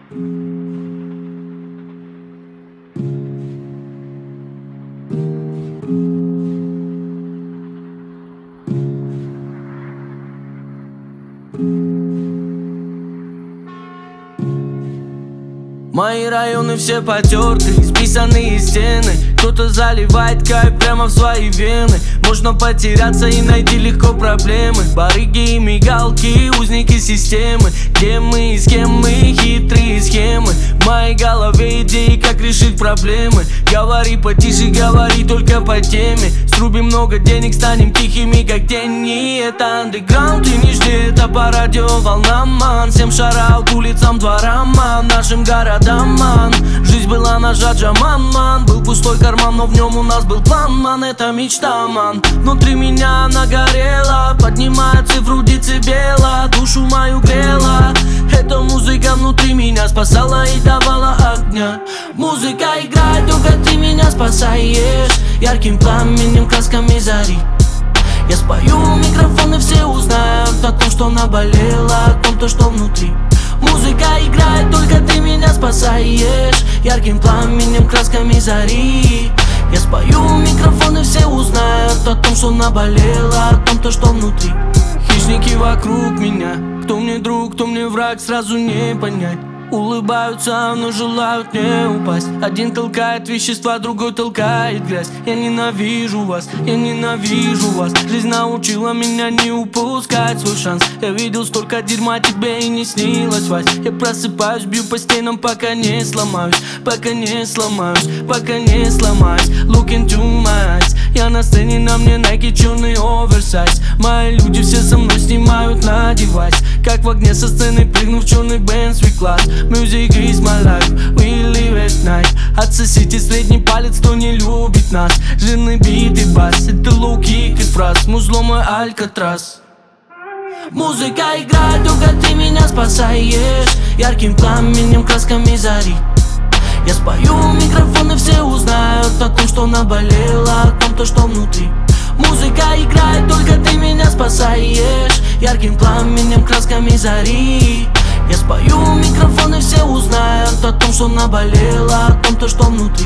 Мои районы все потерты, исписанные стены. Кто-то заливает кайф прямо в свои вены. Можно потеряться и найти легко проблемы. Барыги и мигалки, узники системы. Где мы и с кем мы, хитрые схемы. В моей голове идеи, как решить проблемы. Говори потише, говори только по теме. Срубим много денег, станем тихими, как тени. Это андеграунд, и не жди, это по радио волнам, ман. Всем шараут улицам, дворам, ман. Нашим городам, ман. Жизнь была ножа Джаман, ман. Был пустой карман, но в нем у нас был план, ман. Это мечта, ман. Внутри меня она горела, поднимая цифру децибела, душу мою грела. Эта музыка внутри меня спасала и давала огня. Музыка играет, только ты меня спасаешь. Ярким пламенем, красками зари. Я спою в микрофон и все узнают о том, что наболело, о том, то, что внутри. Музыка играет, только ты меня спасаешь. Ярким пламенем, красками зари. Я спою в микрофон и все узнают о том, что наболело, о том, то, что внутри. Хищники вокруг меня, кто мне друг, кто мне враг, сразу не понять. Улыбаются, но желают не упасть. Один толкает вещества, другой толкает грязь. Я ненавижу вас, я ненавижу вас. Жизнь научила меня не упускать свой шанс. Я видел столько дерьма, тебе и не снилось, Вась. Я просыпаюсь, бью по стенам, пока не сломаюсь. Пока не сломаюсь, пока не сломаюсь. Look into my eyes. Я на сцене, на мне Nike, черный оверсайз. Мои люди все со мной снимают на девайс. Как в огне со сцены, прыгну в черный Benz V-класс. Music is my life, we live at night. Отсосите средний палец, кто не любит нас. Жирный бит и бас, это лоу-кик и фраз. Музло мой Алькатрас. Музыка играет, только ты меня спасаешь. Ярким пламенем, красками зари. Я спою в микрофон и все узнают о том, что наболело, о том, то, что внутри. Музыка играет, только ты меня спасаешь. Ярким пламенем, красками зари. Я спою в микрофон и все узнают о том, что наболело, о том, то, что внутри.